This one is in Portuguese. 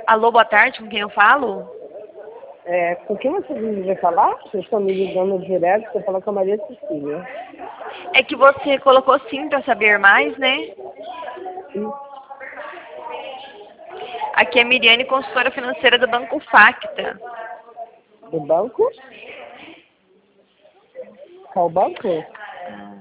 Alô, boa tarde, com quem eu falo? Com quem você vai falar? Vocês estão me ligando direto, você fala com a Maria Cecília. É que você colocou sim para saber mais, né? Sim. Aqui é Miriane, consultora financeira do Banco Facta. Do banco? Qual banco?